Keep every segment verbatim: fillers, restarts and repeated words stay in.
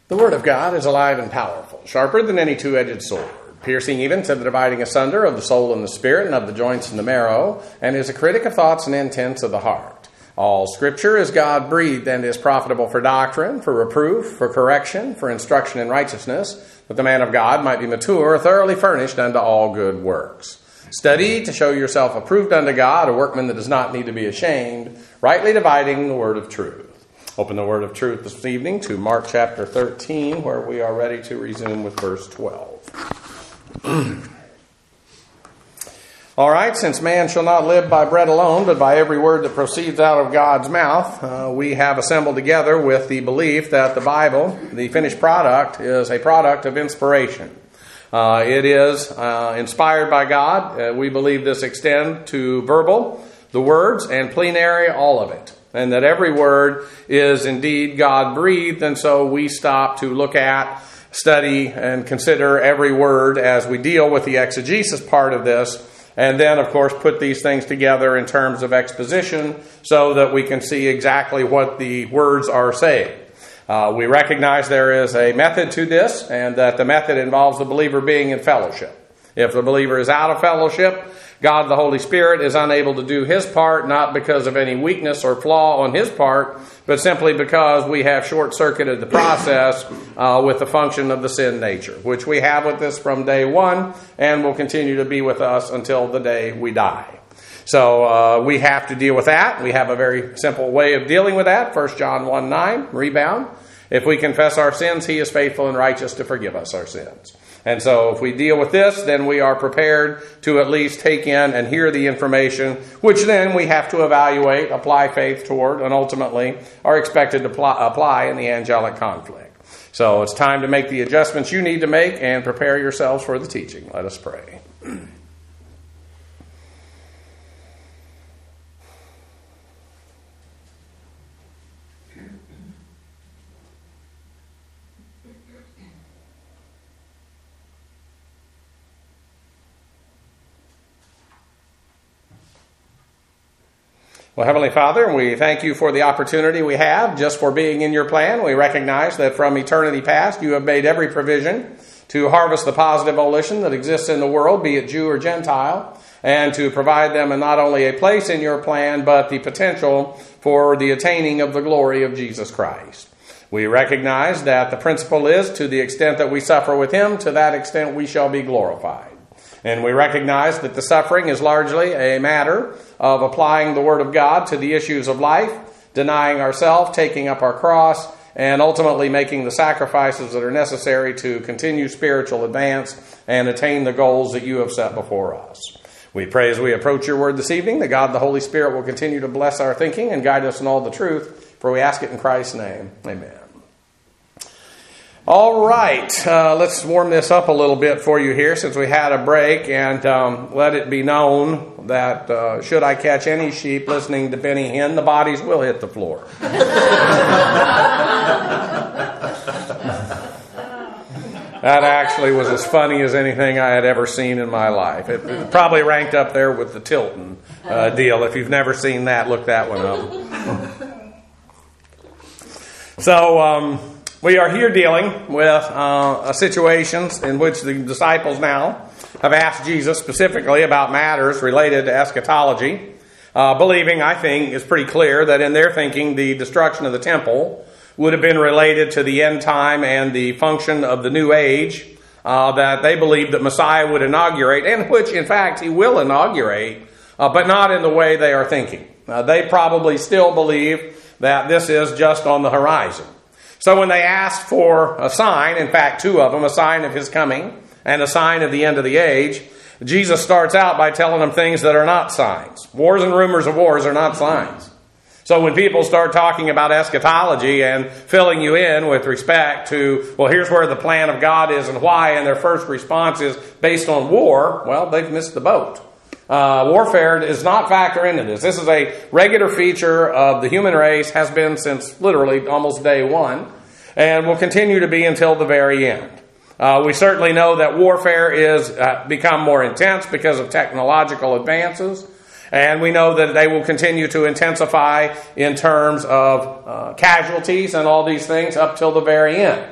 The Word of God is alive and powerful, sharper than any two-edged sword, piercing even to the dividing asunder of the soul and the spirit and of the joints and the marrow, and is a critic of thoughts and intents of the heart. All Scripture is God-breathed and is profitable for doctrine, for reproof, for correction, for instruction in righteousness, that the man of God might be mature, thoroughly furnished unto all good works. Study to show yourself approved unto God, a workman that does not need to be ashamed, rightly dividing the word of truth. Open the word of truth this evening to Mark chapter thirteen, where we are ready to resume with verse twelve. All right, since man shall not live by bread alone, but by every word that proceeds out of God's mouth, uh, we have assembled together with the belief that the Bible, the finished product, is a product of inspiration. Uh, it is uh, inspired by God. Uh, we believe this extends to verbal, the words, and plenary, all of it. And that every word is indeed God-breathed, and so we stop to look at, study, and consider every word as we deal with the exegesis part of this, and then, of course, put these things together in terms of exposition so that we can see exactly what the words are saying. Uh, we recognize there is a method to this, and that the method involves the believer being in fellowship. If the believer is out of fellowship, God the Holy Spirit is unable to do His part, not because of any weakness or flaw on His part, but simply because we have short-circuited the process uh, with the function of the sin nature, which we have with us from day one and will continue to be with us until the day we die. So uh, we have to deal with that. We have a very simple way of dealing with that. First John one nine, rebound. If we confess our sins, He is faithful and righteous to forgive us our sins. And so if we deal with this, then we are prepared to at least take in and hear the information, which then we have to evaluate, apply faith toward, and ultimately are expected to pl- apply in the angelic conflict. So it's time to make the adjustments you need to make and prepare yourselves for the teaching. Let us pray. Well, Heavenly Father, we thank you for the opportunity we have just for being in your plan. We recognize that from eternity past, you have made every provision to harvest the positive volition that exists in the world, be it Jew or Gentile, and to provide them not only a place in your plan, but the potential for the attaining of the glory of Jesus Christ. We recognize that the principle is, to the extent that we suffer with Him, to that extent we shall be glorified. And we recognize that the suffering is largely a matter of applying the Word of God to the issues of life, denying ourselves, taking up our cross, and ultimately making the sacrifices that are necessary to continue spiritual advance and attain the goals that you have set before us. We pray as we approach your Word this evening that God the Holy Spirit will continue to bless our thinking and guide us in all the truth, for we ask it in Christ's name. Amen. All right, uh, let's warm this up a little bit for you here since we had a break, and um, let it be known that uh, should I catch any sheep listening to Benny Hinn, the bodies will hit the floor. That actually was as funny as anything I had ever seen in my life. It, it probably ranked up there with the Tilton uh, deal. If you've never seen that, look that one up. So, um... we are here dealing with uh, situations in which the disciples now have asked Jesus specifically about matters related to eschatology, uh, believing, I think, it's pretty clear that in their thinking the destruction of the temple would have been related to the end time and the function of the new age uh, that they believed that Messiah would inaugurate, and which, in fact, He will inaugurate, uh, but not in the way they are thinking. Uh, they probably still believe that this is just on the horizon. So when they asked for a sign, in fact, two of them, a sign of His coming and a sign of the end of the age, Jesus starts out by telling them things that are not signs. Wars and rumors of wars are not signs. So when people start talking about eschatology and filling you in with respect to, well, here's where the plan of God is and why, and their first response is based on war, well, they've missed the boat. Uh, warfare does not factor into this. This is a regular feature of the human race, has been since literally almost day one, and will continue to be until the very end. Uh, we certainly know that warfare is uh, become more intense because of technological advances, and we know that they will continue to intensify in terms of uh, casualties and all these things up till the very end.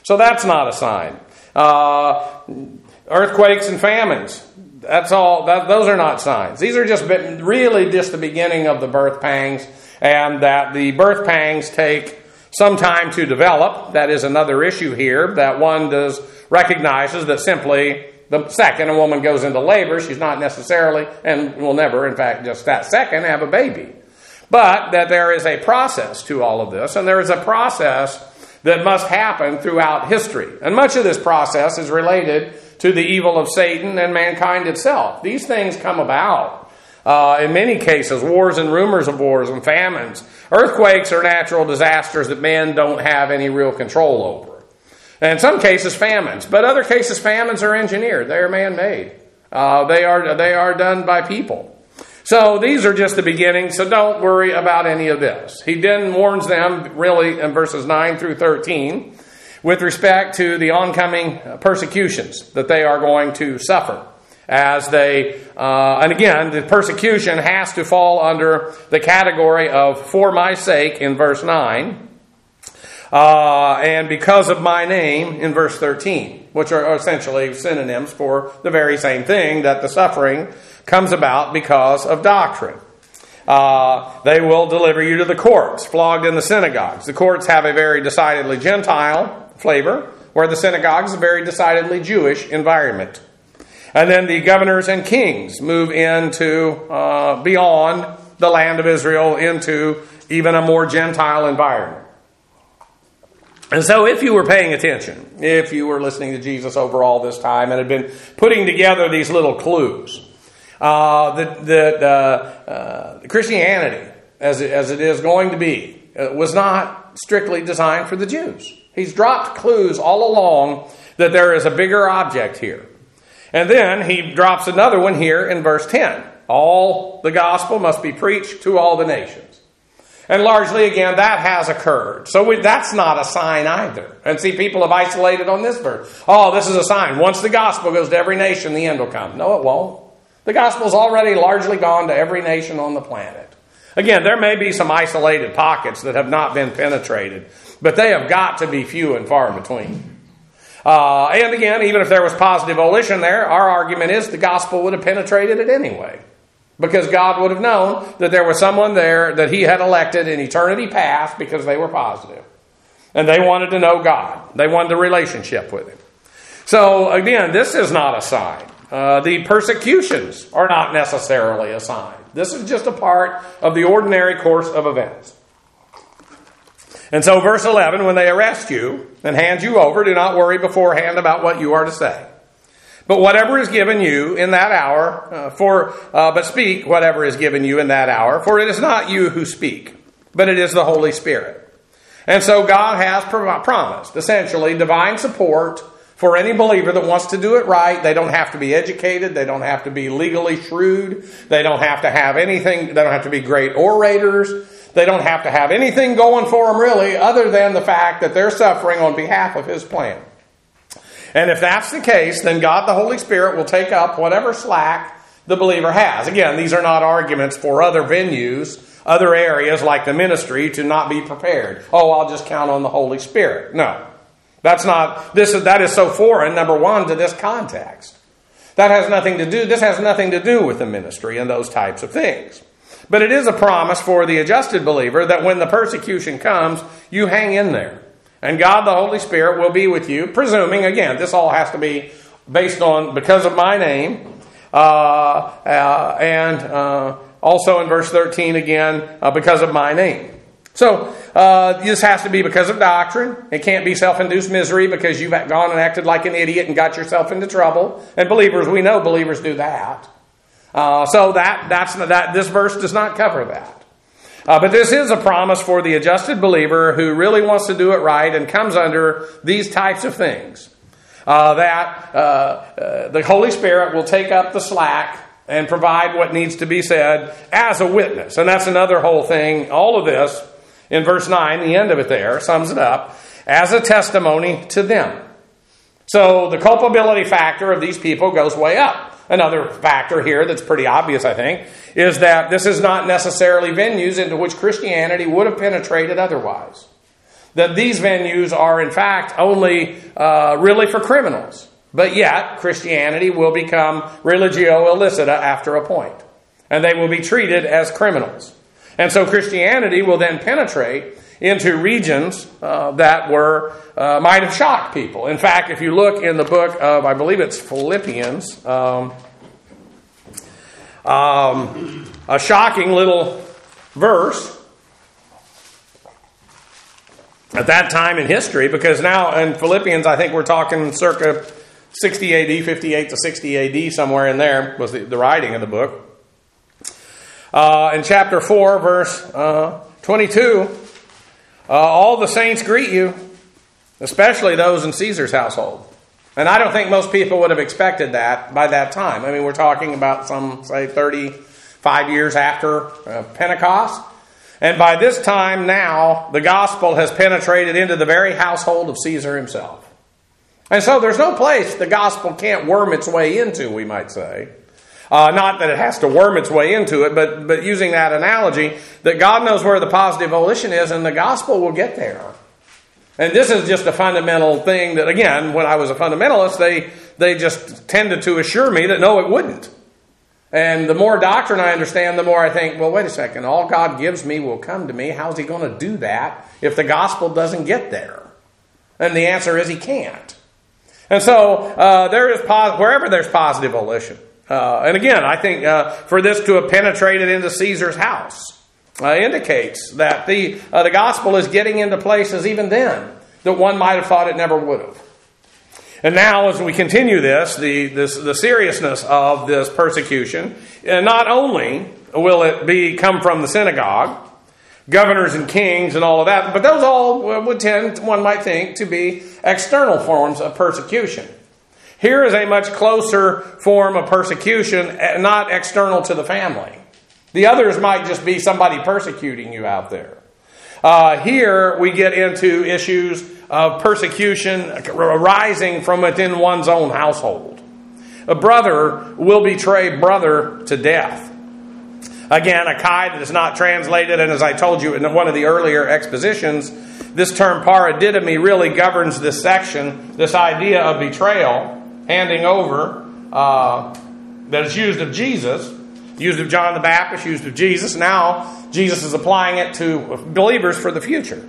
So that's not a sign. Uh, earthquakes and famines. That's all. That, those are not signs. These are just really just the beginning of the birth pangs, and that the birth pangs take some time to develop. That is another issue here, that one does recognizes that simply the second a woman goes into labor, she's not necessarily, and will never, in fact, just that second, have a baby. But that there is a process to all of this, and there is a process that must happen throughout history. And much of this process is related to the evil of Satan and mankind itself. These things come about. Uh, in many cases, wars and rumors of wars and famines. Earthquakes are natural disasters that men don't have any real control over. And in some cases, famines. But other cases, famines are engineered. They are man-made. Uh, they are, they are done by people. So these are just the beginning, so don't worry about any of this. He then warns them, really, in verses nine through thirteen, with respect to the oncoming persecutions that they are going to suffer. As they, uh, and again, the persecution has to fall under the category of for my sake in verse nine, uh, and because of my name in verse thirteen, which are essentially synonyms for the very same thing, that the suffering comes about because of doctrine. Uh, they will deliver you to the courts, flogged in the synagogues. The courts have a very decidedly Gentile flavor, where the synagogues is a very decidedly Jewish environment. And then the governors and kings move into uh, beyond the land of Israel into even a more Gentile environment. And so if you were paying attention, if you were listening to Jesus over all this time and had been putting together these little clues, uh, that, that uh, uh, Christianity, as it, as it is going to be, uh, was not strictly designed for the Jews. He's dropped clues all along that there is a bigger object here. And then he drops another one here in verse ten. All the gospel must be preached to all the nations. And largely, again, that has occurred. So we, that's not a sign either. And see, people have isolated on this verse. Oh, this is a sign. Once the gospel goes to every nation, the end will come. No, it won't. The gospel's already largely gone to every nation on the planet. Again, there may be some isolated pockets that have not been penetrated, but they have got to be few and far in between. Uh, and again, even if there was positive volition there, our argument is the gospel would have penetrated it anyway. Because God would have known that there was someone there that he had elected in eternity past because they were positive. And they wanted to know God. They wanted a relationship with him. So again, this is not a sign. Uh, the persecutions are not necessarily a sign. This is just a part of the ordinary course of events. And so verse eleven, when they arrest you and hand you over, do not worry beforehand about what you are to say. But whatever is given you in that hour, uh, for uh, but speak whatever is given you in that hour, for it is not you who speak, but it is the Holy Spirit. And so God has pro- promised, essentially, divine support for any believer that wants to do it right. They don't have to be educated. They don't have to be legally shrewd. They don't have to have anything. They don't have to be great orators. They don't have to have anything going for them, really, other than the fact that they're suffering on behalf of his plan. And if that's the case, then God the Holy Spirit will take up whatever slack the believer has. Again, these are not arguments for other venues, other areas like the ministry to not be prepared. Oh, I'll just count on the Holy Spirit. No. That's not, this is, that is so foreign, number one, to this context. That has nothing to do, this has nothing to do with the ministry and those types of things. But it is a promise for the adjusted believer that when the persecution comes, you hang in there. And God the Holy Spirit will be with you, presuming, again, this all has to be based on because of my name. Uh, uh, and uh, also in verse thirteen again, uh, because of my name. So uh, this has to be because of doctrine. It can't be self-induced misery because you've gone and acted like an idiot and got yourself into trouble. And believers, we know believers do that. Uh, so that that's that. This verse does not cover that. Uh, but this is a promise for the adjusted believer who really wants to do it right and comes under these types of things. Uh, that uh, uh, the Holy Spirit will take up the slack and provide what needs to be said as a witness. And that's another whole thing. All of this in verse nine, the end of it there, sums it up as a testimony to them. So the culpability factor of these people goes way up. Another factor here that's pretty obvious, I think, is that this is not necessarily venues into which Christianity would have penetrated otherwise. that these venues are in fact only uh, really for criminals. But yet, Christianity will become religio illicita after a point. And they will be treated as criminals. And so Christianity will then penetrate into regions uh, that were uh, might have shocked people. In fact, if you look in the book of, I believe it's Philippians, um, um, a shocking little verse at that time in history, because now in Philippians, I think we're talking circa sixty A D, fifty-eight to sixty A D, somewhere in there was the, the writing of the book. Uh, in chapter four, verse uh, twenty-two, uh, all the saints greet you, especially those in Caesar's household. And I don't think most people would have expected that by that time. I mean, we're talking about some, say, thirty-five years after uh, Pentecost. And by this time now, the gospel has penetrated into the very household of Caesar himself. And so there's no place the gospel can't worm its way into, we might say. Uh, not that it has to worm its way into it, but, but using that analogy, that God knows where the positive volition is, and the gospel will get there. And this is just a fundamental thing that, again, when I was a fundamentalist, they, they just tended to assure me that no, it wouldn't. And the more doctrine I understand, the more I think, well, wait a second, all God gives me will come to me. How's he going to do that if the gospel doesn't get there? And the answer is he can't. And so uh, there is pos- wherever there's positive volition. Uh, and again, I think uh, for this to have penetrated into Caesar's house uh, indicates that the uh, the gospel is getting into places even then that one might have thought it never would have. And now, as we continue this, the this, the seriousness of this persecution, uh, not only will it be come from the synagogue, governors and kings and all of that, but those all would tend, one might think, to be external forms of persecution. Here is a much closer form of persecution, not external to the family. The others might just be somebody persecuting you out there. Uh, here we get into issues of persecution arising from within one's own household. A brother will betray brother to death. Again, a kai that is not translated, and as I told you in one of the earlier expositions, this term paradidomi really governs this section, this idea of betrayal, handing over, uh, that is used of Jesus, used of John the Baptist, used of Jesus. Now, Jesus is applying it to believers for the future.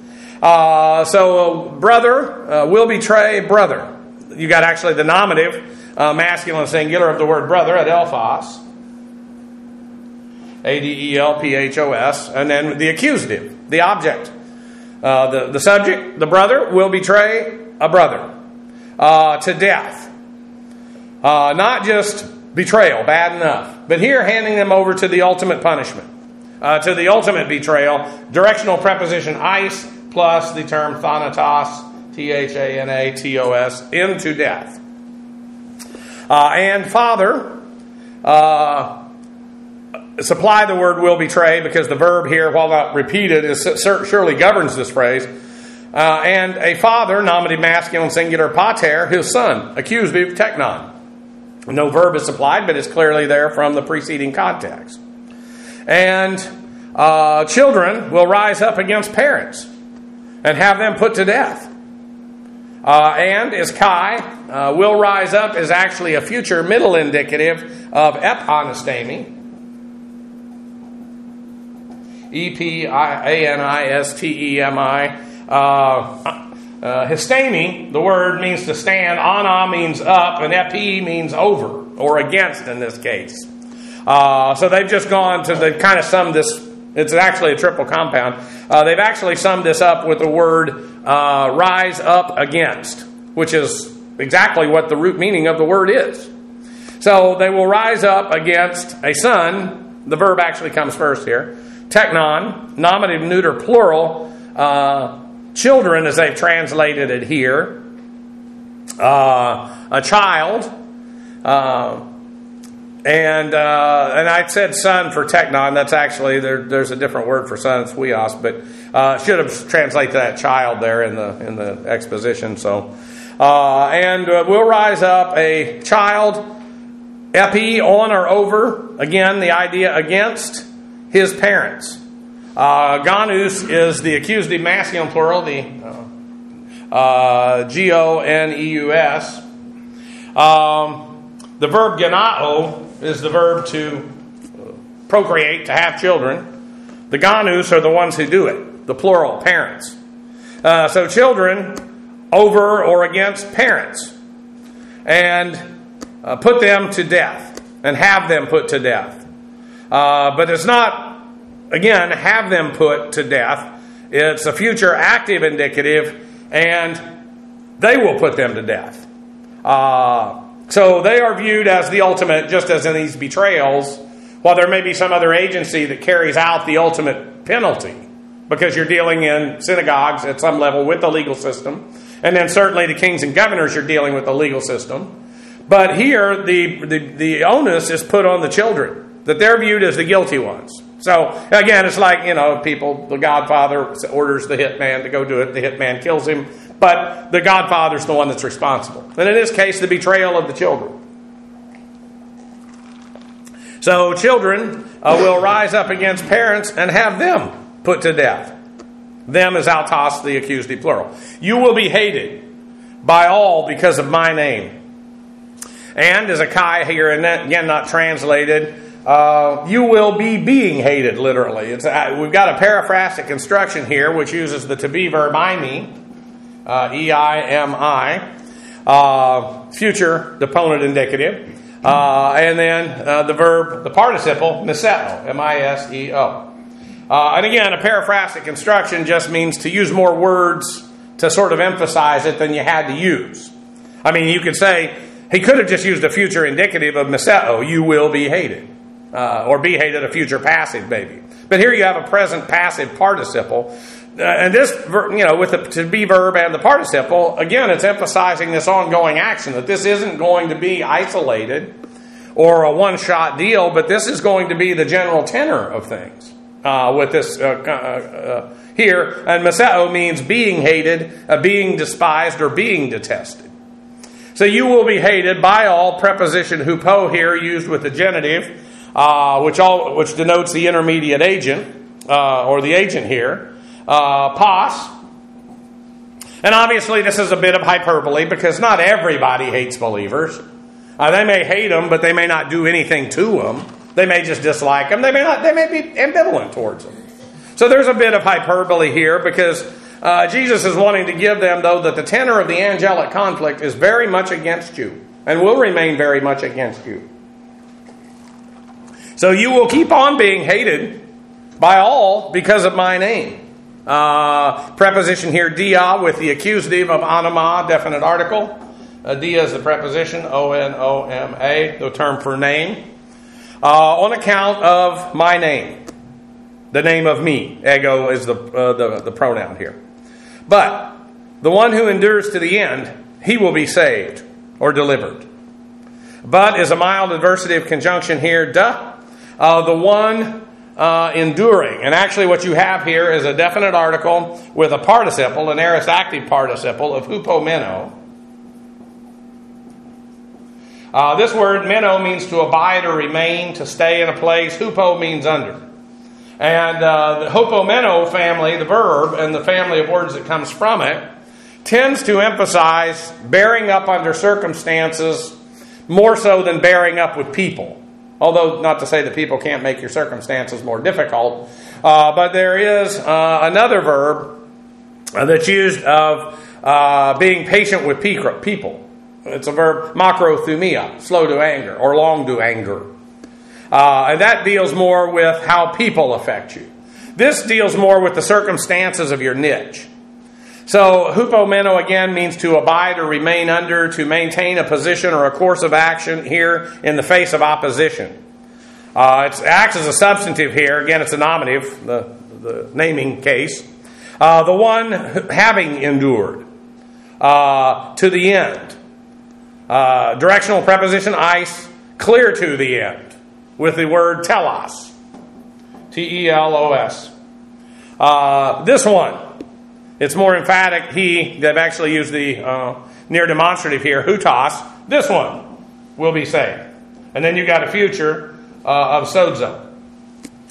Uh, so, brother uh, will betray brother. You got actually the nominative, uh, masculine singular of the word brother, adelphos. A D E L P H O S. And then the accusative, the object. Uh, the, the subject, the brother, will betray a brother uh, to death. Uh, not just betrayal, bad enough. But here, handing them over to the ultimate punishment. Uh, to the ultimate betrayal. Directional preposition eis plus the term thanatos, T H A N A T O S, into death. Uh, and father, uh, supply the word will betray, because the verb here, while not repeated, is surely governs this phrase. Uh, and a father, nominative masculine singular pater, his son, accusative teknon. No verb is supplied, but it's clearly there from the preceding context. And uh, children will rise up against parents and have them put to death. Uh, and is kai, uh, will rise up, is actually a future middle indicative of epanistemi. E P A N I S T E M I. Uh, uh, histemi, the word means to stand. Ana means up, and epi means over, or against in this case. Uh, so they've just gone to, they've kind of summed this, it's actually a triple compound. Uh, they've actually summed this up with the word uh, rise up against, which is exactly what the root meaning of the word is. So they will rise up against a son. The verb actually comes first here. Teknon, nominative, neuter, plural. Uh, children, as they've translated it here. Uh, a child. Uh, and uh, and I said son for teknon. That's actually, there, there's a different word for son. It's huios. But uh, should have translated that child there in the in the exposition. So, uh, and uh, we'll rise up a child. Epi, on or over. Again, the idea against his parents. Uh, Gonus is the accusative masculine plural, the uh, uh, G O N E U S. Um, the verb genao is the verb to procreate, to have children. The Gonus are the ones who do it, the plural, parents. Uh, so children over or against parents, and uh, put them to death, and have them put to death. Uh, but it's not, again, have them put to death. It's a future active indicative, and they will put them to death. Uh, so they are viewed as the ultimate, just as in these betrayals, while there may be some other agency that carries out the ultimate penalty, because you're dealing in synagogues at some level with the legal system. And then certainly the kings and governors, you're dealing with the legal system. But here, the, the, the onus is put on the children, that they're viewed as the guilty ones. So, again, it's like, you know, people, the godfather orders the hitman to go do it. The hitman kills him. But the godfather's the one that's responsible. And in this case, the betrayal of the children. So children uh, will rise up against parents and have them put to death. Them is autos, the accusative plural. You will be hated by all because of my name. And, as a kai here, and again not translated, uh, you will be being hated, literally. It's, uh, we've got a paraphrastic construction here, which uses the to be verb eimi, uh, E I M I, uh, future deponent indicative, uh, and then uh, the verb, the participle, miseo, M I S E O. Uh, and again, a paraphrastic construction just means to use more words to sort of emphasize it than you had to use. I mean, you could say, he could have just used a future indicative of miseo, you will be hated. Uh, or be hated, a future passive, maybe. But here you have a present passive participle. Uh, and this, you know, with the to be verb and the participle, again, it's emphasizing this ongoing action, that this isn't going to be isolated or a one-shot deal, but this is going to be the general tenor of things. Uh, with this uh, uh, uh, here, and miseo means being hated, uh, being despised, or being detested. So you will be hated by all. Preposition hupo here used with the genitive, uh, which all which denotes the intermediate agent uh, or the agent here. Uh, pas, and obviously this is a bit of hyperbole because not everybody hates believers. Uh, they may hate them, but they may not do anything to them. They may just dislike them. They may not. They may be ambivalent towards them. So there's a bit of hyperbole here because uh, Jesus is wanting to give them, though, that the tenor of the angelic conflict is very much against you and will remain very much against you. So you will keep on being hated by all because of my name. Uh, preposition here, dia, with the accusative of onoma, definite article. Uh, dia is the preposition, O N O M A, the term for name. Uh, on account of my name, the name of me. Ego is the, uh, the the pronoun here. But the one who endures to the end, he will be saved or delivered. But is a mild adversative conjunction here, duh. Uh, the one uh, enduring. And actually what you have here is a definite article with a participle, an aorist active participle of hupomeno. Uh, this word, meno, means to abide or remain, to stay in a place. Hupo means under. And uh, the hupomeno family, the verb, and the family of words that comes from it, tends to emphasize bearing up under circumstances more so than bearing up with people. Although, not to say that people can't make your circumstances more difficult. Uh, but there is uh, another verb that's used of uh, being patient with people. It's a verb, makrothumia, slow to anger, or long to anger. Uh, and that deals more with how people affect you. This deals more with the circumstances of your niche. So, hupomeno again means to abide or remain under, to maintain a position or a course of action here in the face of opposition. Uh, it acts as a substantive here. Again, it's a nominative, the, the naming case. Uh, the one having endured uh, to the end. Uh, directional preposition, ice, clear to the end, with the word telos, T E L O S. Uh, this one, it's more emphatic. He, they've actually used the uh, near demonstrative here, hutos. This one will be saved. And then you've got a future uh, of sozo.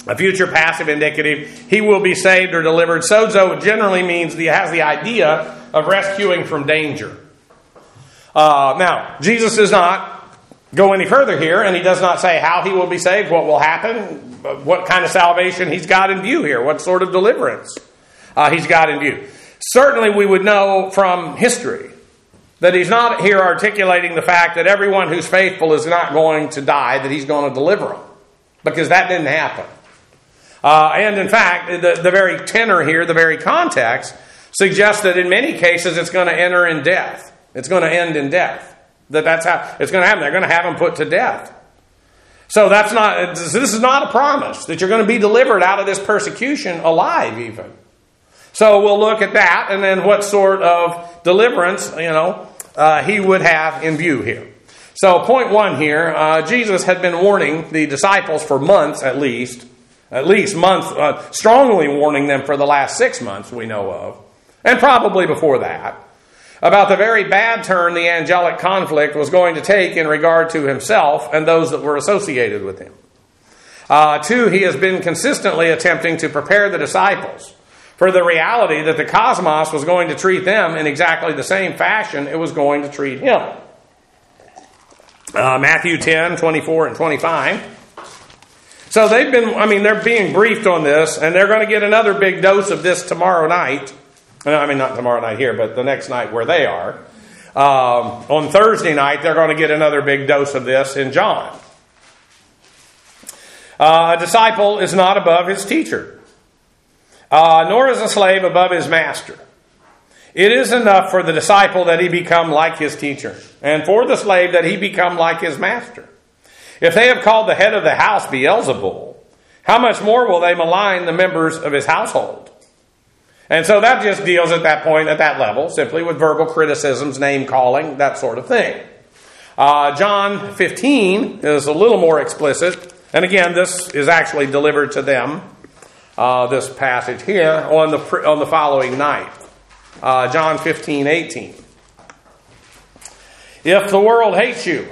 A future passive indicative, he will be saved or delivered. Sozo generally means he has the idea of rescuing from danger. Uh, now, Jesus does not go any further here, and he does not say how he will be saved, what will happen, what kind of salvation he's got in view here, what sort of deliverance uh, he's got in view. Certainly we would know from history that he's not here articulating the fact that everyone who's faithful is not going to die, that he's going to deliver them, because that didn't happen. Uh, and in fact, the, the very tenor here, the very context, suggests that in many cases it's going to enter in death. It's going to end in death. That that's how it's going to happen. They're going to have him put to death. So that's not. This is not a promise that you're going to be delivered out of this persecution alive, even. So we'll look at that, and then what sort of deliverance, you know, uh, he would have in view here. So point one here: uh, Jesus had been warning the disciples for months, at least, at least months, uh, strongly warning them for the last six months we know of, and probably before that, about the very bad turn the angelic conflict was going to take in regard to himself and those that were associated with him. Uh, two, he has been consistently attempting to prepare the disciples for the reality that the cosmos was going to treat them in exactly the same fashion it was going to treat him. Uh, Matthew ten, twenty-four and twenty-five. So they've been, I mean, they're being briefed on this, and they're going to get another big dose of this tomorrow night. I mean, not tomorrow night here, but the next night where they are. Um, on Thursday night, they're going to get another big dose of this in John. Uh, a disciple is not above his teacher, uh, nor is a slave above his master. It is enough for the disciple that he become like his teacher, and for the slave that he become like his master. If they have called the head of the house Beelzebul, how much more will they malign the members of his household? And so that just deals at that point, at that level, simply with verbal criticisms, name-calling, that sort of thing. Uh, John fifteen is a little more explicit. And again, this is actually delivered to them, uh, this passage here, on the on the following night. Uh, John fifteen, eighteen. If the world hates you,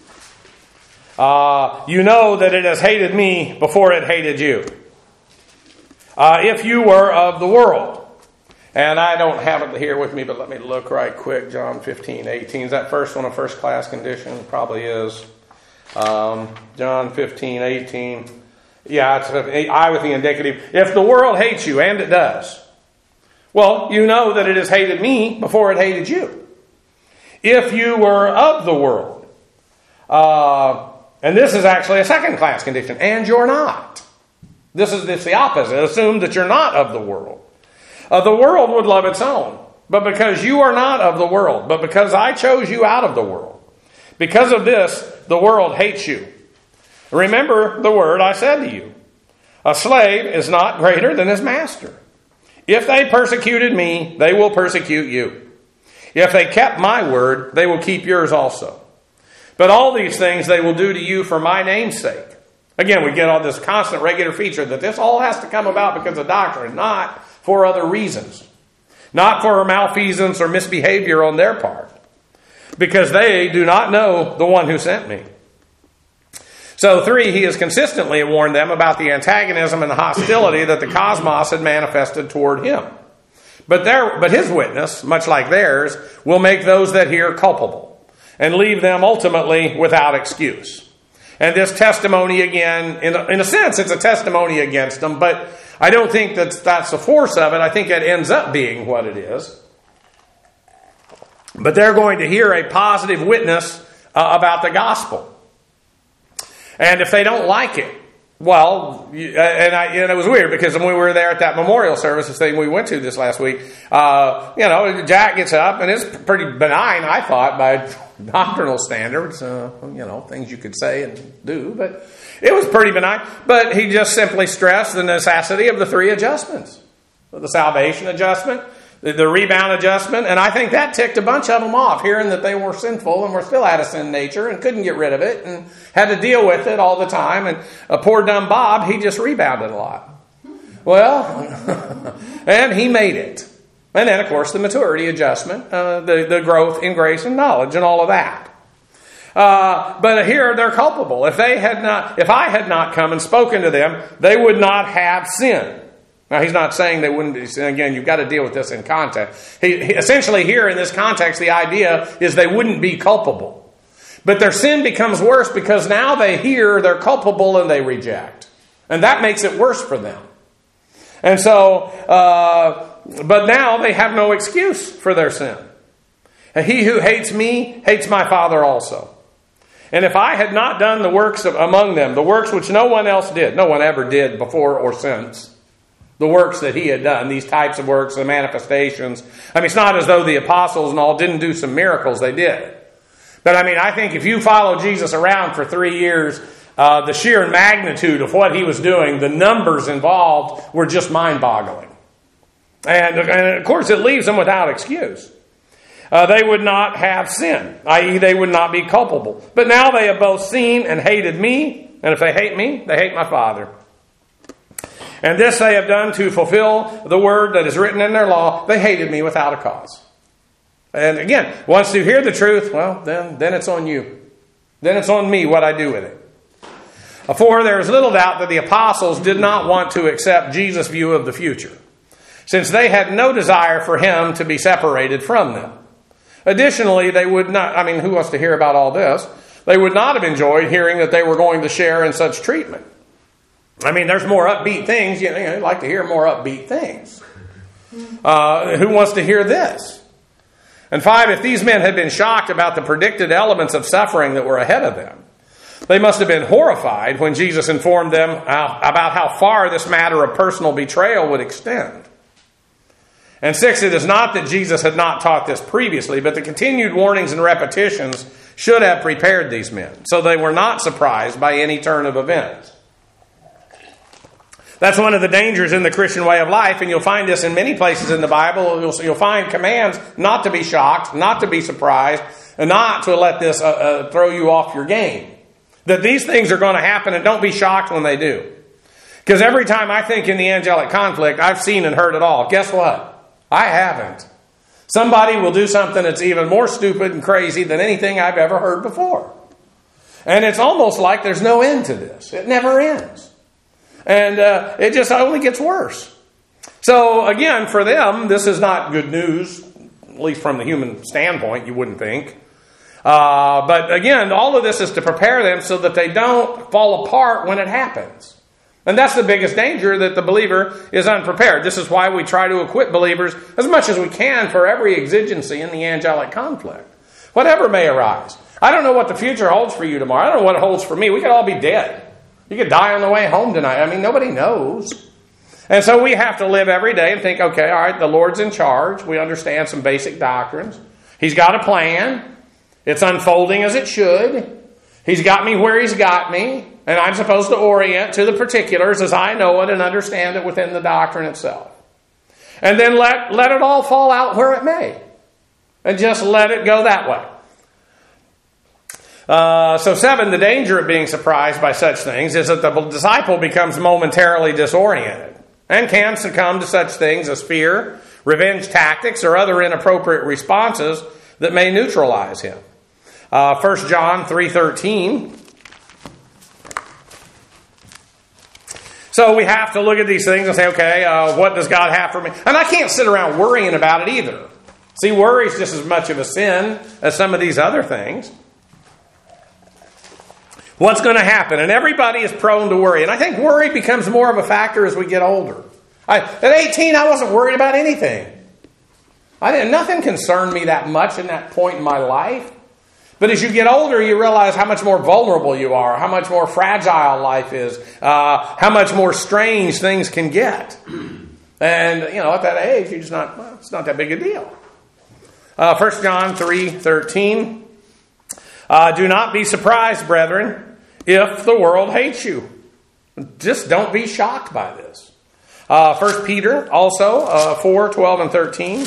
uh, you know that it has hated me before it hated you. Uh, if you were of the world. And I don't have it here with me, but let me look right quick. John fifteen, eighteen. Is that first one a first class condition? It probably is. Um, John fifteen, eighteen. Yeah, it's an I with the indicative. If the world hates you, and it does, well, you know that it has hated me before it hated you. If you were of the world. Uh, and this is actually a second class condition. And you're not. This is it's the opposite. Assume that you're not of the world. Uh, the world would love its own. But because you are not of the world, but because I chose you out of the world, because of this, the world hates you. Remember the word I said to you. A slave is not greater than his master. If they persecuted me, they will persecute you. If they kept my word, they will keep yours also. But all these things they will do to you for my name's sake. Again, we get on this constant regular feature that this all has to come about because of doctrine, not for other reasons. Not for malfeasance or misbehavior on their part. Because they do not know the one who sent me. So three, he has consistently warned them about the antagonism and the hostility that the cosmos had manifested toward him. But their, but his witness, much like theirs, will make those that hear culpable and leave them ultimately without excuse. And this testimony, again, in a, in a sense, it's a testimony against them, but I don't think that that's the force of it. I think it ends up being what it is. But they're going to hear a positive witness uh, about the gospel. And if they don't like it, well, and, I, and it was weird because when we were there at that memorial service, the thing we went to this last week, uh, you know, Jack gets up, and it's pretty benign, I thought, by doctrinal standards, uh, you know, things you could say and do, but it was pretty benign. But he just simply stressed the necessity of the three adjustments. The salvation adjustment, the, the rebound adjustment, and I think that ticked a bunch of them off, hearing that they were sinful and were still had a sin nature and couldn't get rid of it and had to deal with it all the time. And a poor dumb Bob, he just rebounded a lot. Well, and he made it. And then, of course, the maturity adjustment, uh, the, the growth in grace and knowledge and all of that. Uh, but here they're culpable. If they had not, if I had not come and spoken to them, they would not have sinned. Now, he's not saying they wouldn't be sin. Again, you've got to deal with this in context. He, he, essentially here in this context, the idea is they wouldn't be culpable. But their sin becomes worse because now they hear they're culpable and they reject. And that makes it worse for them. And so, uh, but now they have no excuse for their sin. And he who hates me hates my Father also. And if I had not done the works of, among them, the works which no one else did, no one ever did before or since, the works that he had done, these types of works, the manifestations. I mean, it's not as though the apostles and all didn't do some miracles. They did. But I mean, I think if you follow Jesus around for three years, uh, the sheer magnitude of what he was doing, the numbers involved were just mind-boggling. And, and of course, it leaves them without excuse. Uh, they would not have sin, that is they would not be culpable. But now they have both seen and hated me. And if they hate me, they hate my Father. And this they have done to fulfill the word that is written in their law. They hated me without a cause. And again, once you hear the truth, well, then, then it's on you. Then it's on me what I do with it. For there is little doubt that the apostles did not want to accept Jesus' view of the future, since they had no desire for him to be separated from them. Additionally, they would not, I mean, who wants to hear about all this? They would not have enjoyed hearing that they were going to share in such treatment. I mean, there's more upbeat things. You know, you'd like to hear more upbeat things. Uh, who wants to hear this? And five, if these men had been shocked about the predicted elements of suffering that were ahead of them, they must have been horrified when Jesus informed them uh, about how far this matter of personal betrayal would extend. And six, it is not that Jesus had not taught this previously, but the continued warnings and repetitions should have prepared these men, so they were not surprised by any turn of events. That's one of the dangers in the Christian way of life, and you'll find this in many places in the Bible. You'll, you'll find commands not to be shocked, not to be surprised, and not to let this uh, uh, throw you off your game. That these things are going to happen, and don't be shocked when they do. Because every time I think in the angelic conflict, I've seen and heard it all. Guess what? I haven't. Somebody will do something that's even more stupid and crazy than anything I've ever heard before. And it's almost like there's no end to this. It never ends. And uh, it just only gets worse. So again, for them, this is not good news, at least from the human standpoint, you wouldn't think. Uh, but again, all of this is to prepare them so that they don't fall apart when it happens. And that's the biggest danger, that the believer is unprepared. This is why we try to equip believers as much as we can for every exigency in the angelic conflict, whatever may arise. I don't know what the future holds for you tomorrow. I don't know what it holds for me. We could all be dead. You could die on the way home tonight. I mean, nobody knows. And so we have to live every day and think, okay, all right, the Lord's in charge. We understand some basic doctrines. He's got a plan. It's unfolding as it should. He's got me where He's got me. And I'm supposed to orient to the particulars as I know it and understand it within the doctrine itself. And then let, let it all fall out where it may. And just let it go that way. Uh, so seven, the danger of being surprised by such things is that the disciple becomes momentarily disoriented and can succumb to such things as fear, revenge tactics, or other inappropriate responses that may neutralize him. Uh, First John three thirteen. So we have to look at these things and say, okay, uh, what does God have for me? And I can't sit around worrying about it either. See, worry is just as much of a sin as some of these other things. What's going to happen? And everybody is prone to worry. And I think worry becomes more of a factor as we get older. I, at eighteen, I wasn't worried about anything. I didn't, nothing concerned me that much in that point in my life. But as you get older, you realize how much more vulnerable you are, how much more fragile life is, uh, how much more strange things can get. And, you know, at that age, you're just not, well, it's not that big a deal. Uh, First John three thirteen. Uh, Do not be surprised, brethren, if the world hates you. Just don't be shocked by this. Uh, First Peter also, uh, four, twelve, and thirteen.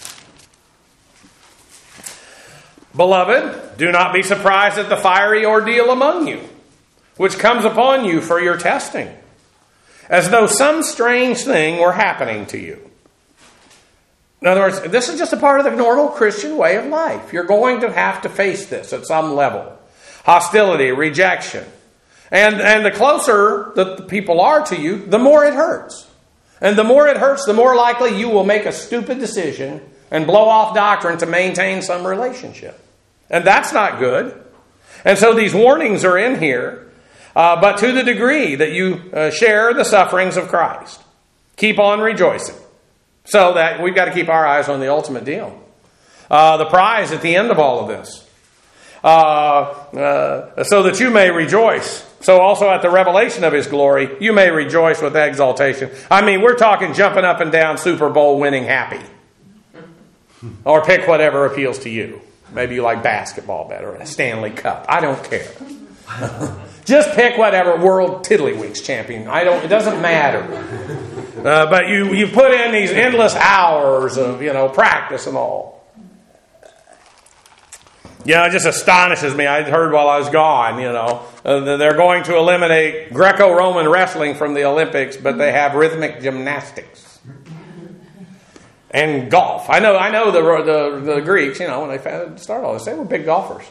Beloved, do not be surprised at the fiery ordeal among you, which comes upon you for your testing, as though some strange thing were happening to you. In other words, this is just a part of the normal Christian way of life. You're going to have to face this at some level. hostility, rejection. And, and the closer that the people are to you, the more it hurts. And the more it hurts, the more likely you will make a stupid decision and blow off doctrine to maintain some relationship. And that's not good. And so these warnings are in here. Uh, but to the degree that you uh, share the sufferings of Christ, keep on rejoicing. So that we've got to keep our eyes on the ultimate deal. Uh, the prize at the end of all of this. Uh, uh, so that you may rejoice. So also at the revelation of His glory, you may rejoice with exaltation. I mean, we're talking jumping up and down, Super Bowl winning happy. Or pick whatever appeals to you. Maybe you like basketball better, a Stanley Cup. I don't care. Just pick whatever, World Tiddlywinks champion. I don't. It doesn't matter. Uh, but you, you put in these endless hours of, you know, practice and all. Yeah, it just astonishes me. I heard while I was gone, you know, uh, they're going to eliminate Greco-Roman wrestling from the Olympics, but they have rhythmic gymnastics and golf. I know, I know the the, the Greeks, you know, when they started all this, they were big golfers.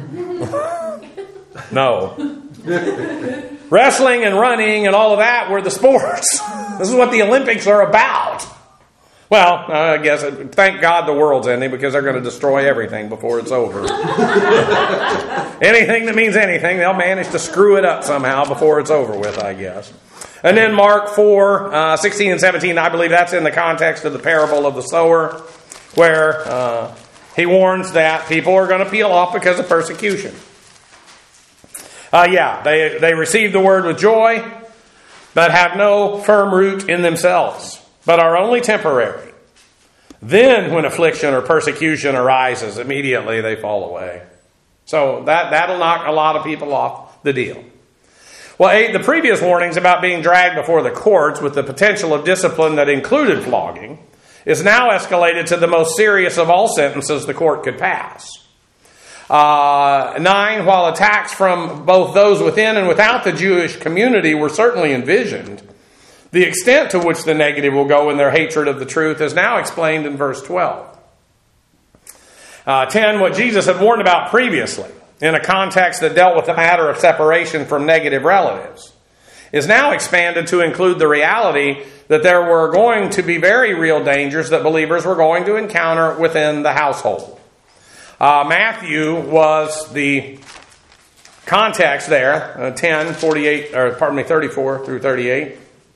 No. Wrestling and running and all of that were the sports. This is what the Olympics are about. Well, I guess, thank God the world's ending, because they're going to destroy everything before it's over. Anything that means anything, they'll manage to screw it up somehow before it's over with, I guess. And then Mark four, uh, sixteen and seventeen, I believe that's in the context of the parable of the sower, where uh, he warns that people are going to peel off because of persecution. Uh, yeah, they, they receive the word with joy, but have no firm root in themselves, but are only temporary. Then when affliction or persecution arises, immediately they fall away. So that, that'll knock a lot of people off the deal. Well, eight, the previous warnings about being dragged before the courts with the potential of discipline that included flogging is now escalated to the most serious of all sentences the court could pass. Uh, nine, while attacks from both those within and without the Jewish community were certainly envisioned, the extent to which the negative will go in their hatred of the truth is now explained in verse twelve. Uh, ten, what Jesus had warned about previously, in a context that dealt with the matter of separation from negative relatives, is now expanded to include the reality that there were going to be very real dangers that believers were going to encounter within the household. Uh, Matthew was the context there, uh, ten, forty-eight, or pardon me, thirty-four through thirty-eight.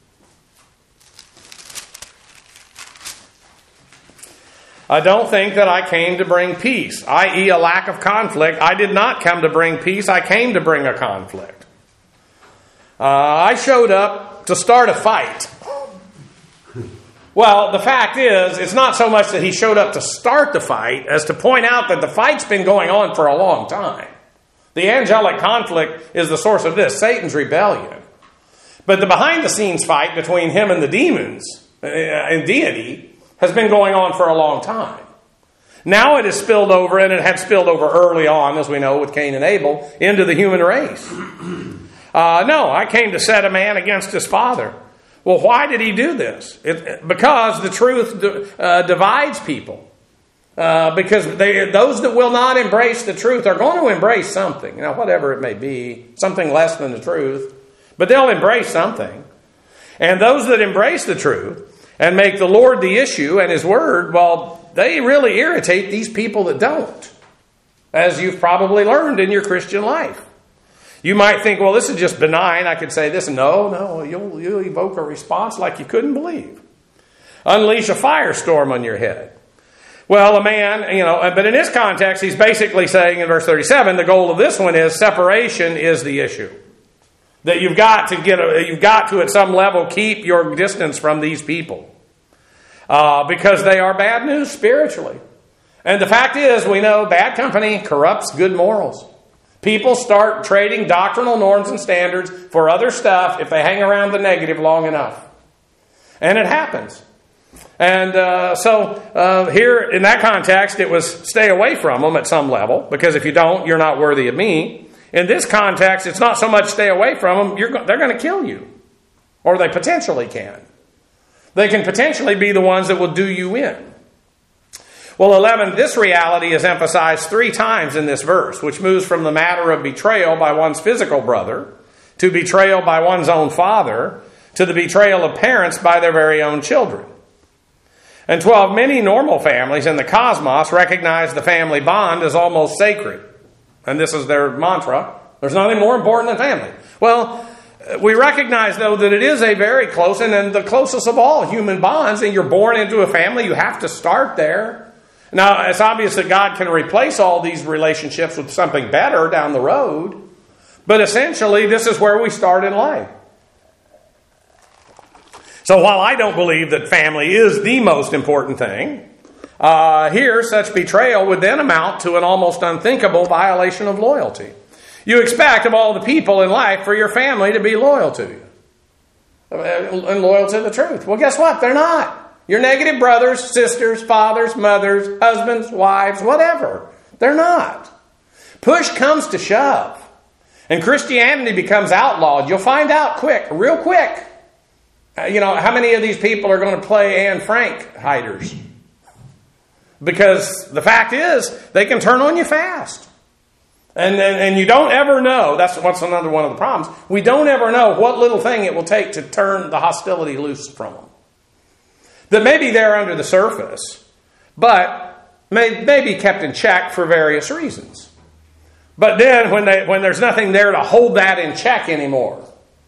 I don't think that I came to bring peace, that is a lack of conflict. I did not come to bring peace. I came to bring a conflict. Uh, I showed up to start a fight. Well, the fact is, it's not so much that he showed up to start the fight as to point out that the fight's been going on for a long time. The angelic conflict is the source of this, Satan's rebellion. But the behind-the-scenes fight between him and the demons and deity has been going on for a long time. Now it has spilled over, and it had spilled over early on, as we know, with Cain and Abel, into the human race. Uh, no, I came to set a man against his father. Well, why did he do this? It, because the truth uh, divides people. Uh, because they, those that will not embrace the truth are going to embrace something. Now, whatever it may be, something less than the truth. But they'll embrace something. And those that embrace the truth and make the Lord the issue and His Word, well, they really irritate these people that don't. As you've probably learned in your Christian life. You might think, well, this is just benign. I could say this. No, no, you'll, you'll evoke a response like you couldn't believe. Unleash a firestorm on your head. Well, a man, you know, but in this context, he's basically saying in verse thirty-seven, the goal of this one is separation is the issue. That you've got to get, a, you've got to at some level keep your distance from these people. Uh, because they are bad news spiritually. And the fact is, we know bad company corrupts good morals. People start trading doctrinal norms and standards for other stuff if they hang around the negative long enough. And it happens. And uh, so uh, here in that context, it was stay away from them at some level. Because if you don't, you're not worthy of me. In this context, it's not so much stay away from them. You're go- they're going to kill you. Or they potentially can. They can potentially be the ones that will do you in. Well, eleven, this reality is emphasized three times in this verse, which moves from the matter of betrayal by one's physical brother to betrayal by one's own father to the betrayal of parents by their very own children. And twelve, many normal families in the cosmos recognize the family bond as almost sacred. And this is their mantra. There's nothing more important than family. Well, we recognize, though, that it is a very close and, and the closest of all human bonds. And you're born into a family. You have to start there. Now, it's obvious that God can replace all these relationships with something better down the road. But essentially, this is where we start in life. So while I don't believe that family is the most important thing, uh, here such betrayal would then amount to an almost unthinkable violation of loyalty. You expect of all the people in life for your family to be loyal to you. And loyal to the truth. Well, guess what? They're not. Your negative brothers, sisters, fathers, mothers, husbands, wives, whatever. They're not. Push comes to shove. And Christianity becomes outlawed. You'll find out quick, real quick. Uh, you know, how many of these people are going to play Anne Frank hiders? Because the fact is, they can turn on you fast. And, and, and you don't ever know, that's what's another one of the problems, we don't ever know what little thing it will take to turn the hostility loose from them. That may be there under the surface, but may, may be kept in check for various reasons. But then when, they, when there's nothing there to hold that in check anymore,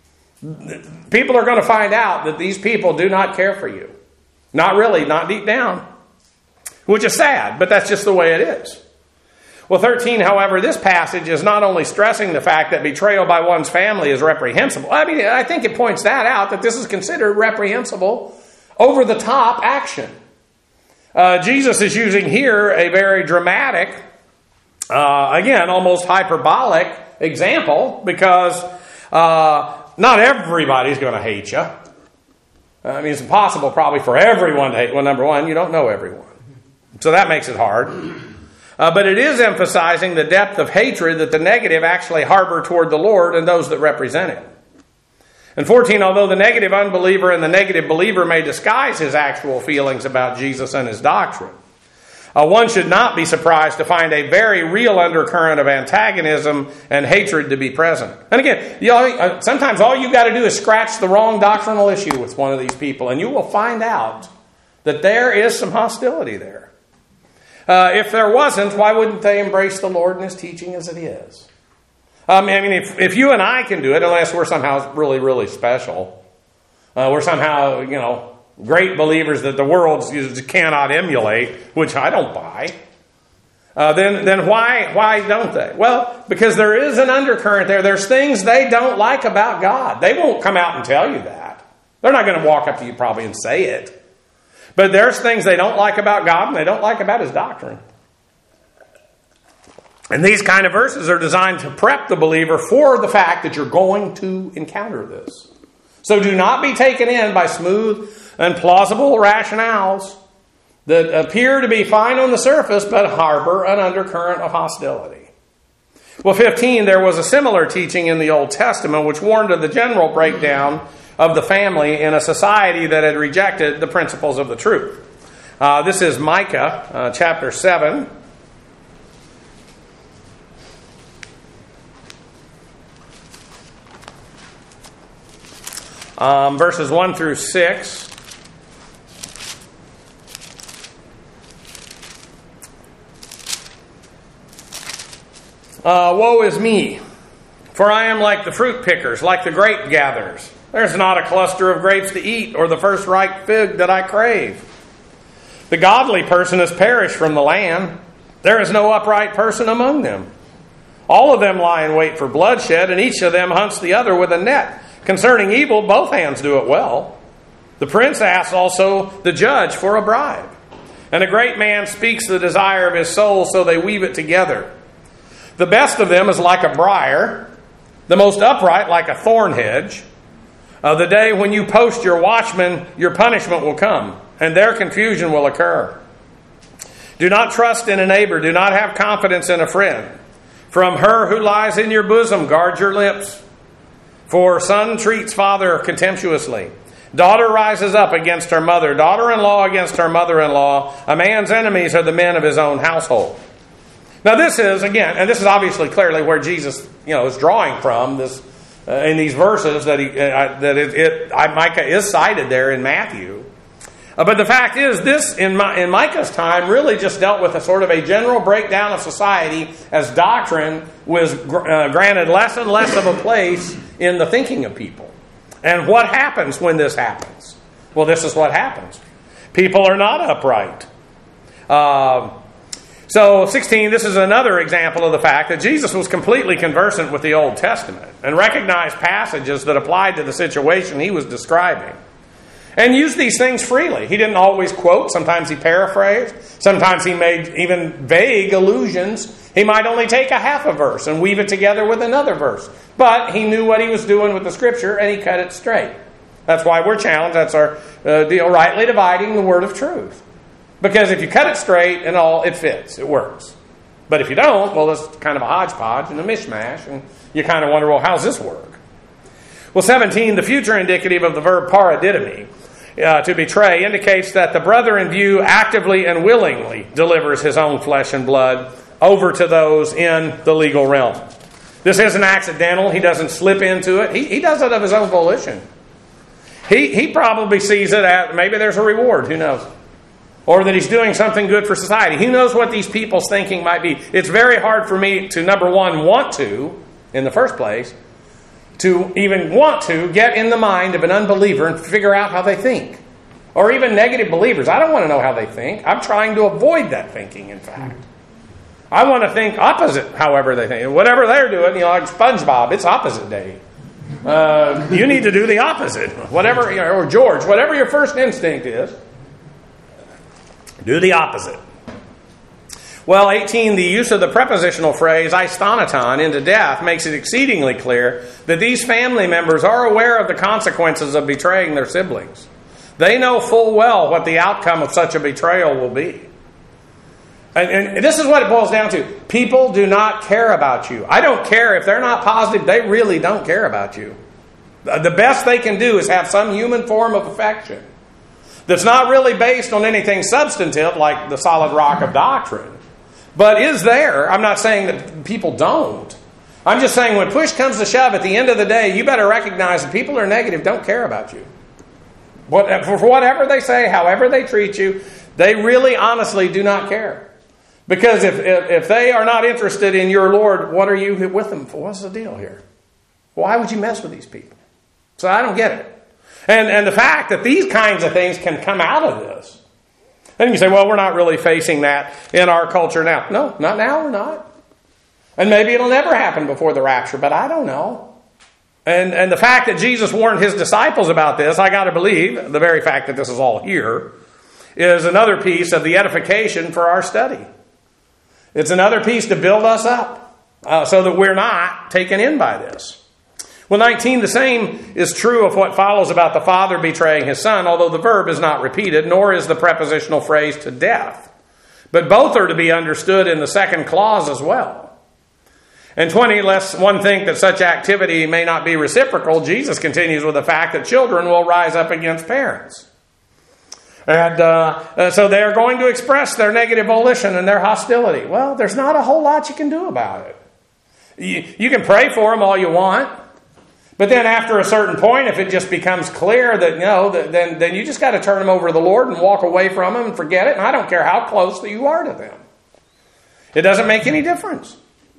people are going to find out that these people do not care for you. Not really, not deep down. Which is sad, but that's just the way it is. Well, thirteen, however, this passage is not only stressing the fact that betrayal by one's family is reprehensible. I mean, I think it points that out, that this is considered reprehensible, over-the-top action. Uh, Jesus is using here a very dramatic, uh, again, almost hyperbolic example, because uh, not everybody's going to hate you. I mean, it's impossible probably for everyone to hate. Well, number one, you don't know everyone. So that makes it hard. Uh, but it is emphasizing the depth of hatred that the negative actually harbor toward the Lord and those that represent Him. And fourteen, although the negative unbeliever and the negative believer may disguise his actual feelings about Jesus and His doctrine, uh, one should not be surprised to find a very real undercurrent of antagonism and hatred to be present. And again, you know, uh, sometimes all you got to do is scratch the wrong doctrinal issue with one of these people, and you will find out that there is some hostility there. Uh, if there wasn't, why wouldn't they embrace the Lord and His teaching as it is? Um, I mean, if, if you and I can do it, unless we're somehow really, really special, uh, we're somehow, you know, great believers that the world cannot emulate, which I don't buy, uh, then then why why don't they? Well, because there is an undercurrent there. There's things they don't like about God. They won't come out and tell you that. They're not going to walk up to you probably and say it. But there's things they don't like about God and they don't like about His doctrine. And these kind of verses are designed to prep the believer for the fact that you're going to encounter this. So do not be taken in by smooth and plausible rationales that appear to be fine on the surface but harbor an undercurrent of hostility. Well, fifteen, there was a similar teaching in the Old Testament which warned of the general breakdown of the family in a society that had rejected the principles of the truth. Uh, this is Micah uh, chapter seven. Um, verses one through six. Uh, Woe is me, for I am like the fruit pickers, like the grape gatherers. There's not a cluster of grapes to eat, or the first ripe fig that I crave. The godly person has perished from the land. There is no upright person among them. All of them lie in wait for bloodshed, and each of them hunts the other with a net. Concerning evil, both hands do it well. The prince asks also the judge for a bribe. And a great man speaks the desire of his soul, so they weave it together. The best of them is like a briar, the most upright like a thorn hedge. Uh, the day when you post your watchmen, your punishment will come, and their confusion will occur. Do not trust in a neighbor. Do not have confidence in a friend. From her who lies in your bosom, guard your lips. For son treats father contemptuously. Daughter rises up against her mother. Daughter-in-law against her mother-in-law. A man's enemies are the men of his own household. Now this is, again, and this is obviously clearly where Jesus, you know, is drawing from this uh, in these verses that he uh, that it, it I, Micah is cited there in Matthew. Uh, but the fact is, this in, my, in Micah's time really just dealt with a sort of a general breakdown of society as doctrine was gr- uh, granted less and less of a place in the thinking of people. And what happens when this happens? Well, this is what happens. People are not upright. Uh, so, sixteen, this is another example of the fact that Jesus was completely conversant with the Old Testament and recognized passages that applied to the situation he was describing. And used these things freely. He didn't always quote. Sometimes he paraphrased. Sometimes he made even vague allusions. He might only take a half a verse and weave it together with another verse. But he knew what he was doing with the Scripture, and he cut it straight. That's why we're challenged. That's our uh, deal, rightly dividing the word of truth. Because if you cut it straight and all, it fits. It works. But if you don't, well, it's kind of a hodgepodge and a mishmash, and you kind of wonder, well, how's this work? Well, seventeen, the future indicative of the verb paradidomi, Uh, to betray, indicates that the brother in view actively and willingly delivers his own flesh and blood over to those in the legal realm. This isn't accidental. He doesn't slip into it. He, he does it of his own volition. He, he probably sees it as maybe there's a reward. Who knows? Or that he's doing something good for society. He knows what these people's thinking might be. It's very hard for me to, number one, want to, in the first place, to even want to get in the mind of an unbeliever and figure out how they think. Or even negative believers. I don't want to know how they think. I'm trying to avoid that thinking, in fact. I want to think opposite, however they think. Whatever they're doing, you know, like SpongeBob, it's opposite day. Uh, you need to do the opposite. Whatever, you know, or George, whatever your first instinct is, do the opposite. Well, eighteen, the use of the prepositional phrase "aistonaton" into death makes it exceedingly clear that these family members are aware of the consequences of betraying their siblings. They know full well what the outcome of such a betrayal will be. And, and this is what it boils down to. People do not care about you. I don't care if they're not positive. They really don't care about you. The best they can do is have some human form of affection that's not really based on anything substantive like the solid rock of doctrine. But is there. I'm not saying that people don't. I'm just saying when push comes to shove, at the end of the day, you better recognize that people who are negative don't care about you. What, for whatever they say, however they treat you, they really honestly do not care. Because if, if, if they are not interested in your Lord, what are you with them for? What's the deal here? Why would you mess with these people? So I don't get it. And, and the fact that these kinds of things can come out of this. And you say, well, we're not really facing that in our culture now. No, not now, we're not. And maybe it'll never happen before the rapture, but I don't know. And and the fact that Jesus warned his disciples about this, I got to believe, the very fact that this is all here, is another piece of the edification for our study. It's another piece to build us up uh, so that we're not taken in by this. Well, nineteen, the same is true of what follows about the father betraying his son, although the verb is not repeated, nor is the prepositional phrase to death. But both are to be understood in the second clause as well. And twenty, lest one think that such activity may not be reciprocal, Jesus continues with the fact that children will rise up against parents. And uh, so they are going to express their negative volition and their hostility. Well, there's not a whole lot you can do about it. You, you can pray for them all you want. But then after a certain point, if it just becomes clear that, you know, that, then, then you just got to turn them over to the Lord and walk away from them and forget it. And I don't care how close that you are to them. It doesn't make any difference.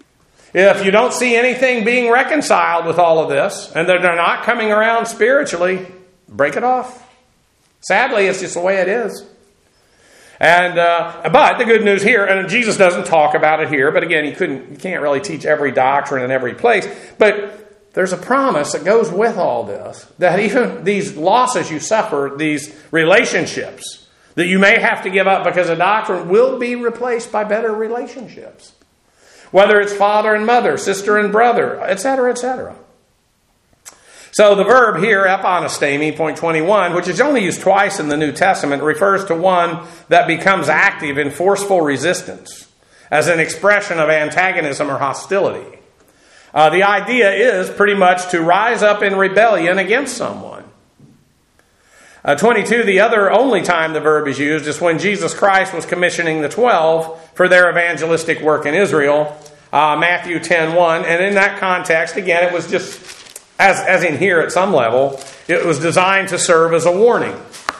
If you don't see anything being reconciled with all of this, and they're not coming around spiritually, break it off. Sadly, it's just the way it is. And uh, but the good news here, and Jesus doesn't talk about it here, but again, he couldn't, you can't really teach every doctrine in every place. But there's a promise that goes with all this, that even these losses you suffer, these relationships that you may have to give up because of doctrine, will be replaced by better relationships. Whether it's father and mother, sister and brother, et cetera, et cetera. So the verb here, eponystemi, point twenty-one, which is only used twice in the New Testament, refers to one that becomes active in forceful resistance as an expression of antagonism or hostility. Uh, the idea is pretty much to rise up in rebellion against someone. Uh, twenty-two, the other only time the verb is used is when Jesus Christ was commissioning the twelve for their evangelistic work in Israel. Uh, Matthew ten one. And in that context, again, it was just, as, as in here at some level, it was designed to serve as a warning.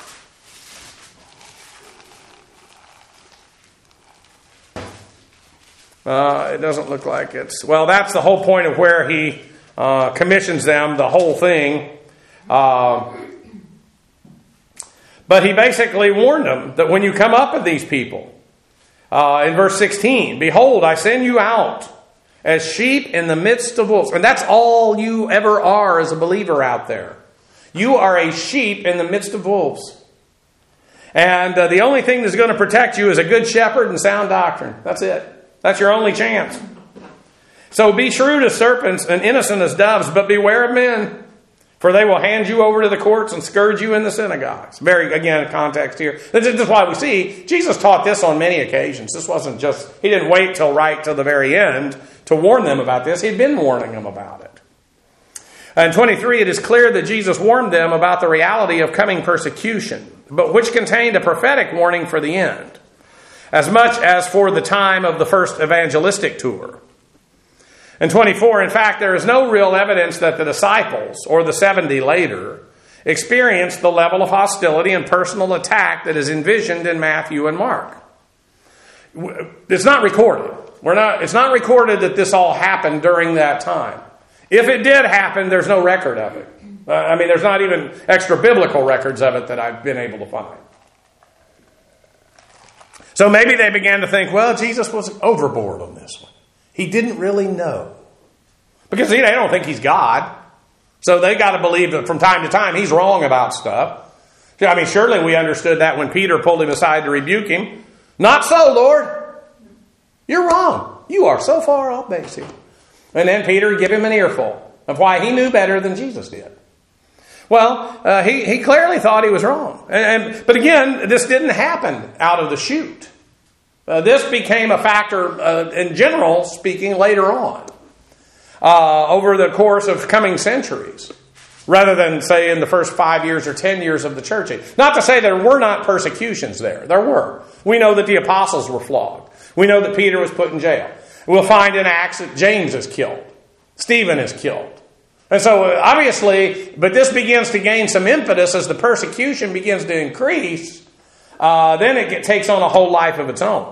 Uh, it doesn't look like it's... Well, that's the whole point of where he uh, commissions them, the whole thing. Uh, but he basically warned them that when you come up with these people, uh, in verse sixteen, behold, I send you out as sheep in the midst of wolves. And that's all you ever are as a believer out there. You are a sheep in the midst of wolves. And uh, the only thing that's going to protect you is a good shepherd and sound doctrine. That's it. That's your only chance. So be shrewd as serpents and innocent as doves, but beware of men, for they will hand you over to the courts and scourge you in the synagogues. Very, again, context here. This is why we see Jesus taught this on many occasions. This wasn't just, he didn't wait till right till the very end to warn them about this. He'd been warning them about it. And twenty-three, it is clear that Jesus warned them about the reality of coming persecution, but which contained a prophetic warning for the end, as much as for the time of the first evangelistic tour. And twenty-four, in fact, there is no real evidence that the disciples, or the seventy later, experienced the level of hostility and personal attack that is envisioned in Matthew and Mark. It's not recorded. We're not, it's not recorded that this all happened during that time. If it did happen, there's no record of it. Uh, I mean, there's not even extra biblical records of it that I've been able to find. So maybe they began to think, well, Jesus was overboard on this one. He didn't really know. Because see, they don't think he's God. So they got to believe that from time to time he's wrong about stuff. I mean, surely we understood that when Peter pulled him aside to rebuke him. Not so, Lord. You're wrong. You are so far off base here. And then Peter gave him an earful of why he knew better than Jesus did. Well, uh, he, he clearly thought he was wrong. And, and But again, this didn't happen out of the chute. Uh, this became a factor, uh, in general speaking, later on. Uh, over the course of coming centuries. Rather than, say, in the first five years or ten years of the church age. Not to say there were not persecutions there. There were. We know that the apostles were flogged. We know that Peter was put in jail. We'll find in Acts that James is killed. Stephen is killed. And so, obviously, but this begins to gain some impetus as the persecution begins to increase. Uh, then it takes on a whole life of its own.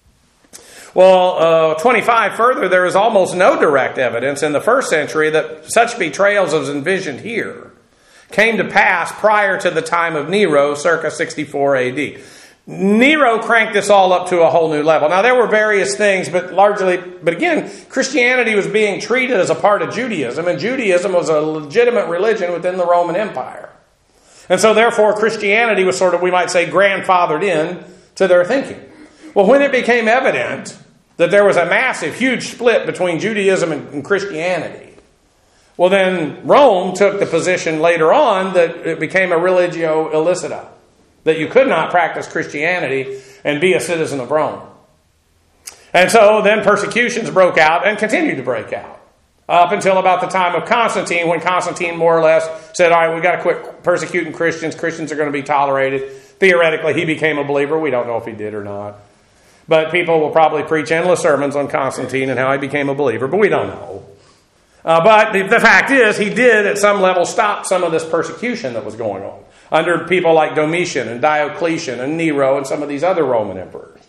Well, uh, twenty-five further, there is almost no direct evidence in the first century that such betrayals as envisioned here came to pass prior to the time of Nero, circa sixty-four A D. Nero cranked this all up to a whole new level. Now, there were various things, but largely, but again, Christianity was being treated as a part of Judaism, and Judaism was a legitimate religion within the Roman Empire. And so, therefore, Christianity was sort of, we might say, grandfathered in to their thinking. Well, when it became evident that there was a massive, huge split between Judaism and Christianity, well, then Rome took the position later on that it became a religio illicita, that you could not practice Christianity and be a citizen of Rome. And so then persecutions broke out and continued to break out up until about the time of Constantine, when Constantine more or less said, all right, we've got to quit persecuting Christians. Christians are going to be tolerated. Theoretically, he became a believer. We don't know if he did or not. But people will probably preach endless sermons on Constantine and how he became a believer, but we don't know. Uh, but the, the fact is, he did at some level stop some of this persecution that was going on under people like Domitian and Diocletian and Nero and some of these other Roman emperors.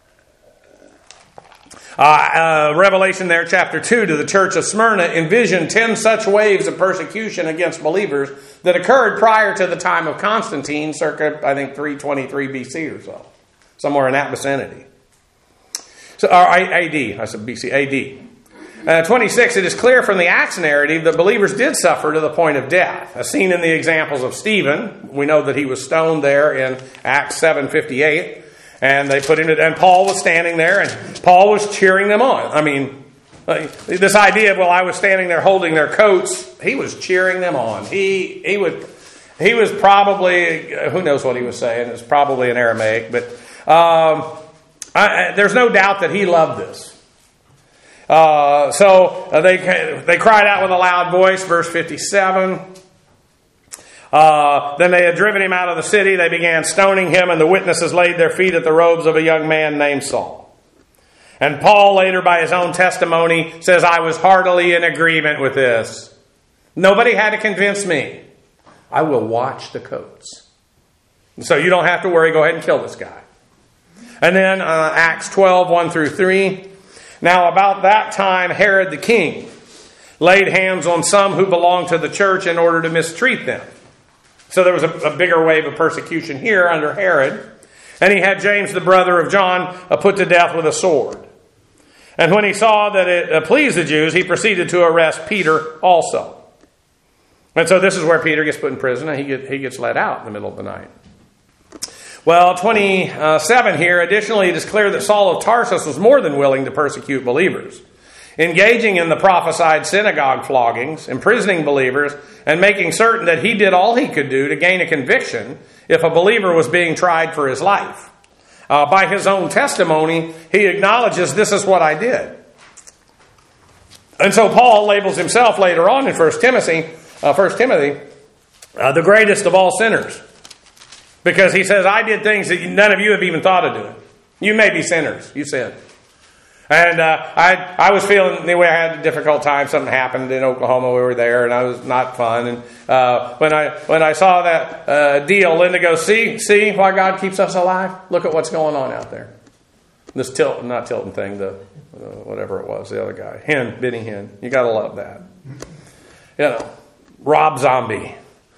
Uh, uh, Revelation there, chapter two, to the church of Smyrna, envisioned ten such waves of persecution against believers that occurred prior to the time of Constantine, circa, I think, three twenty-three B C or so. Somewhere in that vicinity. So, or A D, I said B C, A D. Uh, twenty-six, it is clear from the Acts narrative that believers did suffer to the point of death. As seen in the examples of Stephen, we know that he was stoned there in Acts seven fifty-eight. And they put him to, and Paul was standing there, and Paul was cheering them on. I mean, this idea of, well, I was standing there holding their coats, he was cheering them on. He he would he was probably, who knows what he was saying, it was probably in Aramaic, but um, I, I, there's no doubt that he loved this. Uh, so uh, they they cried out with a loud voice, verse fifty-seven. Uh, then they had driven him out of the city. They began stoning him, and the witnesses laid their feet at the robes of a young man named Saul. And Paul later, by his own testimony, says, I was heartily in agreement with this. Nobody had to convince me. I will watch the coats. So you don't have to worry. Go ahead and kill this guy. And then uh, Acts twelve, one through three. Now about that time, Herod the king laid hands on some who belonged to the church in order to mistreat them. So there was a, a bigger wave of persecution here under Herod. And he had James, the brother of John, uh, put to death with a sword. And when he saw that it uh, pleased the Jews, he proceeded to arrest Peter also. And so this is where Peter gets put in prison, and he, get, he gets let out in the middle of the night. Well, twenty-seven here, additionally, it is clear that Saul of Tarsus was more than willing to persecute believers, engaging in the prophesied synagogue floggings, imprisoning believers, and making certain that he did all he could do to gain a conviction if a believer was being tried for his life. Uh, by his own testimony, he acknowledges, this is what I did. And so Paul labels himself later on in First Timothy, uh, First Timothy, uh, the greatest of all sinners. Because he says, I did things that none of you have even thought of doing. You may be sinners. You sinned. And uh, I I was feeling, anyway, I had a difficult time. Something happened in Oklahoma. We were there, and I was not fun. And uh, when I when I saw that uh, deal, Linda goes, see, see why God keeps us alive? Look at what's going on out there. This Tilton, not Tilton thing, the uh, whatever it was, the other guy. Hinn, Benny Hinn. You got to love that. You know, Rob Zombie.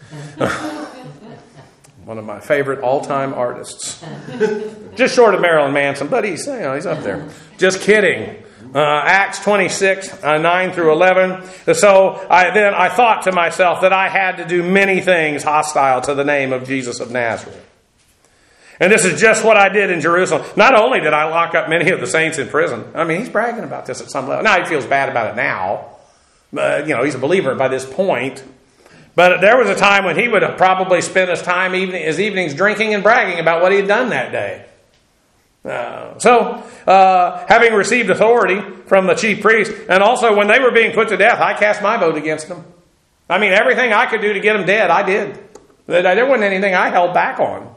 One of my favorite all-time artists. Just short of Marilyn Manson, but he's, you know, he's up there. Just kidding. Uh, Acts twenty-six, uh, nine through eleven. So I, then I thought to myself that I had to do many things hostile to the name of Jesus of Nazareth. And this is just what I did in Jerusalem. Not only did I lock up many of the saints in prison. I mean, he's bragging about this at some level. Now he feels bad about it now. Uh, you know, he's a believer by this point. But there was a time when he would have probably spent his time, evening, his evenings, drinking and bragging about what he had done that day. Uh, so, uh, having received authority from the chief priest, and also when they were being put to death, I cast my vote against them. I mean, everything I could do to get them dead, I did. There wasn't anything I held back on.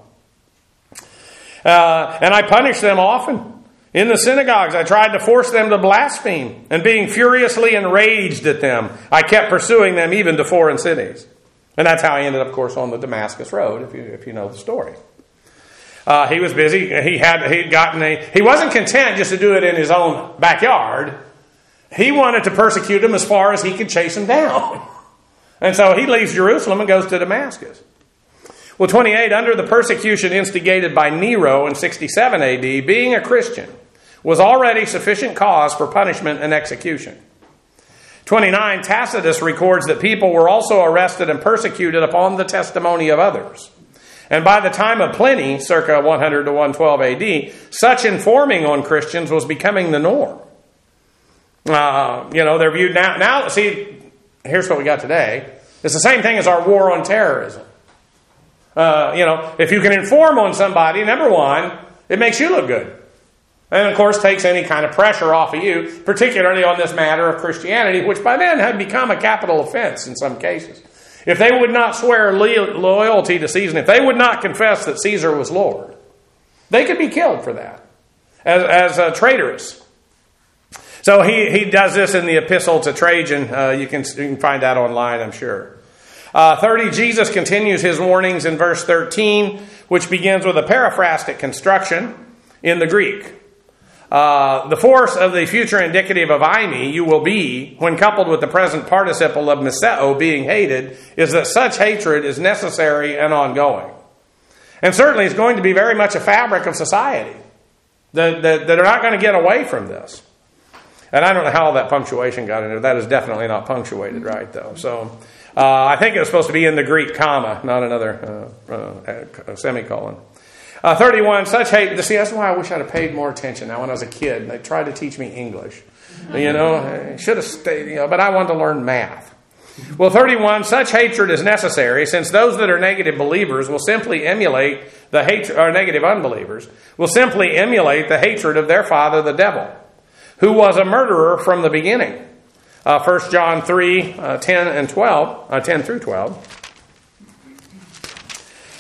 Uh, and I punished them often. In the synagogues, I tried to force them to blaspheme, and being furiously enraged at them, I kept pursuing them even to foreign cities. And that's how he ended up, of course, on the Damascus Road, if you if you know the story. Uh, he was busy. He had he'd gotten a. He wasn't content just to do it in his own backyard. He wanted to persecute them as far as he could chase them down. And so he leaves Jerusalem and goes to Damascus. Well, twenty-eight, under the persecution instigated by Nero in sixty-seven A D, being a Christian was already sufficient cause for punishment and execution. twenty-nine, Tacitus records that people were also arrested and persecuted upon the testimony of others. And by the time of Pliny, circa one hundred to one twelve A D, such informing on Christians was becoming the norm. Uh, you know, they're viewed now. Now, see, here's what we got today. It's the same thing as our war on terrorism. Uh, you know, if you can inform on somebody, number one, it makes you look good. And, of course, takes any kind of pressure off of you, particularly on this matter of Christianity, which by then had become a capital offense in some cases. If they would not swear loyalty to Caesar, if they would not confess that Caesar was Lord, they could be killed for that as, as uh, traitorous. So he, he does this in the epistle to Trajan. Uh, you, can, you can find that online, I'm sure. Uh, thirty, Jesus continues his warnings in verse thirteen, which begins with a paraphrastic construction in the Greek. Uh, the force of the future indicative of eimi, you will be, when coupled with the present participle of miseo, being hated, is that such hatred is necessary and ongoing. And certainly it's going to be very much a fabric of society that, that, that are not going to get away from this. And I don't know how all that punctuation got in there. That is definitely not punctuated right, though. So uh, I think it was supposed to be in the Greek comma, not another uh, uh, semicolon. Uh, thirty-one, such hate. See, that's why I wish I'd have paid more attention now when I was a kid. They tried to teach me English. You know, I should have stayed, you know, but I wanted to learn math. Well, thirty-one, such hatred is necessary since those that are negative believers will simply emulate the hatred, or negative unbelievers, will simply emulate the hatred of their father, the devil, who was a murderer from the beginning. Uh, First John three, uh, ten and twelve, uh, ten through twelve.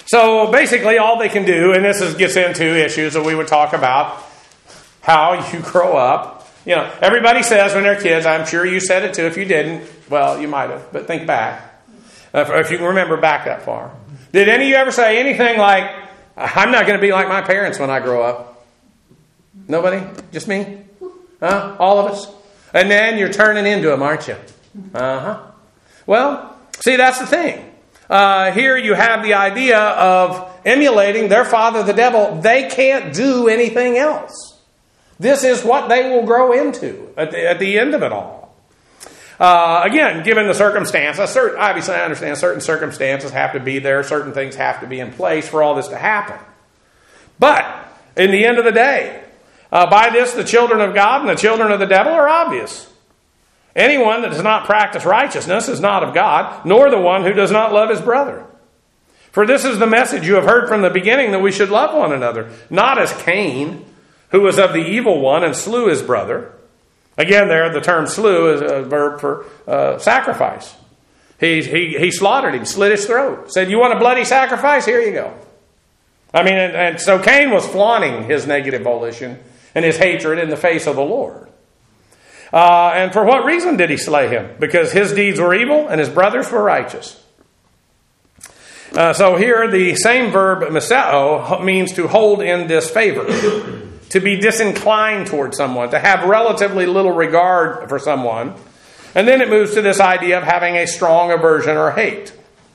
So basically all they can do, and this is, gets into issues that we would talk about, how you grow up. You know, everybody says when they're kids, I'm sure you said it too. If you didn't, well, you might have, but think back. If you can remember back that far. Did any of you ever say anything like, I'm not going to be like my parents when I grow up? Nobody? Just me? Huh? All of us? And then you're turning into them, aren't you? Uh-huh. Well, see, that's the thing. Uh, here you have the idea of emulating their father, the devil. They can't do anything else. This is what they will grow into at the, at the end of it all. Uh, again, given the circumstances, certain, obviously I understand certain circumstances have to be there. Certain things have to be in place for all this to happen. But in the end of the day, uh, by this the children of God and the children of the devil are obvious. Anyone that does not practice righteousness is not of God, nor the one who does not love his brother. For this is the message you have heard from the beginning, that we should love one another, not as Cain, who was of the evil one and slew his brother. Again, there the term slew is a verb for uh, sacrifice. He, he, he slaughtered him, slit his throat. Said, you want a bloody sacrifice? Here you go. I mean, and, and so Cain was flaunting his negative volition and his hatred in the face of the Lord. Uh, and for what reason did he slay him? Because his deeds were evil and his brothers were righteous. Uh, so here the same verb, miseo, means to hold in disfavor, to be disinclined toward someone, to have relatively little regard for someone. And then it moves to this idea of having a strong aversion or hate.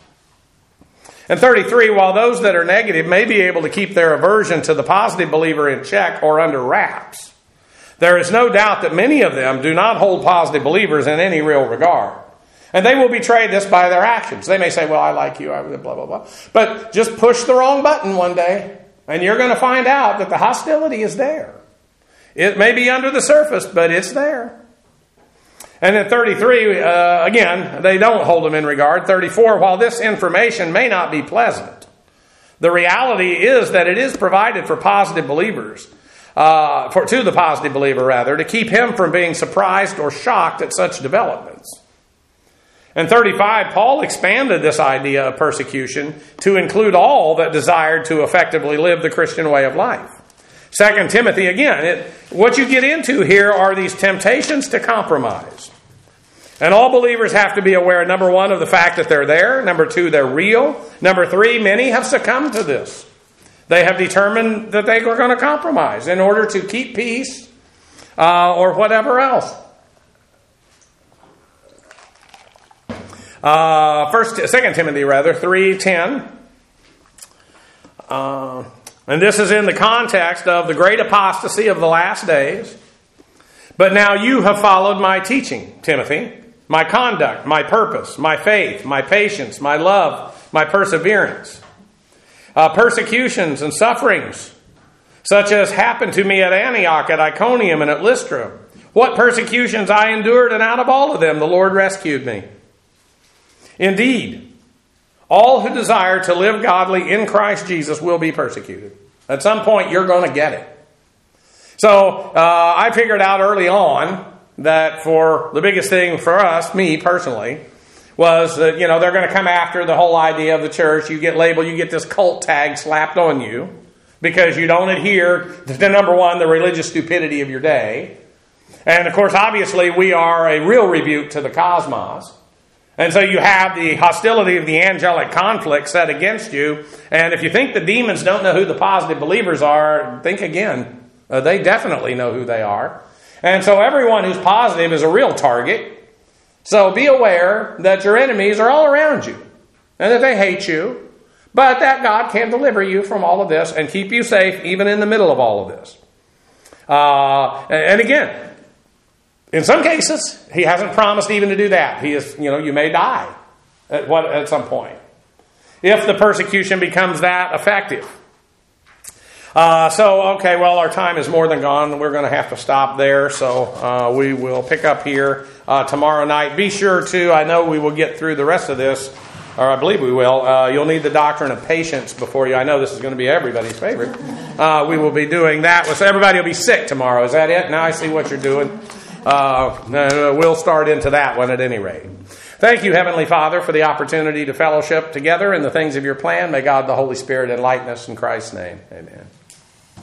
And thirty-three, while those that are negative may be able to keep their aversion to the positive believer in check or under wraps, there is no doubt that many of them do not hold positive believers in any real regard. And they will betray this by their actions. They may say, well, I like you, I blah, blah, blah. But just push the wrong button one day, and you're going to find out that the hostility is there. It may be under the surface, but it's there. And in thirty-three, uh, again, they don't hold them in regard. thirty-four, while this information may not be pleasant, the reality is that it is provided for positive believers. Uh, for to the positive believer, rather, to keep him from being surprised or shocked at such developments. In thirty-five, Paul expanded this idea of persecution to include all that desired to effectively live the Christian way of life. Second Timothy, again, it, what you get into here are these temptations to compromise. And all believers have to be aware, number one, of the fact that they're there. Number two, they're real. Number three, many have succumbed to this. They have determined that they are going to compromise in order to keep peace uh, or whatever else. Uh, first, Second Timothy, rather, three ten. Uh, and this is in the context of the great apostasy of the last days. But now you have followed my teaching, Timothy, my conduct, my purpose, my faith, my patience, my love, my perseverance. Uh, persecutions and sufferings, such as happened to me at Antioch, at Iconium, and at Lystra. What persecutions I endured, and out of all of them the Lord rescued me. Indeed, all who desire to live godly in Christ Jesus will be persecuted. At some point, you're going to get it. So, uh, I figured out early on that for the biggest thing for us, me personally, was that, you know, they're going to come after the whole idea of the church. You get labeled, you get this cult tag slapped on you because you don't adhere to, number one, the religious stupidity of your day. And, of course, obviously, we are a real rebuke to the cosmos. And so you have the hostility of the angelic conflict set against you. And if you think the demons don't know who the positive believers are, think again. Uh, they definitely know who they are. And so everyone who's positive is a real target. So be aware that your enemies are all around you and that they hate you, but that God can deliver you from all of this and keep you safe even in the middle of all of this. Uh, and again, in some cases, he hasn't promised even to do that. He is, you know, you may die at what at some point if the persecution becomes that effective. Uh, so, okay, well, our time is more than gone. We're going to have to stop there. So uh, we will pick up here uh, tomorrow night. Be sure to, I know we will get through the rest of this, or I believe we will. Uh, you'll need the doctrine of patience before you. I know this is going to be everybody's favorite. Uh, we will be doing that. So everybody will be sick tomorrow. Is that it? Now I see what you're doing. Uh, we'll start into that one at any rate. Thank you, Heavenly Father, for the opportunity to fellowship together in the things of your plan. May God the Holy Spirit enlighten us in Christ's name. Amen.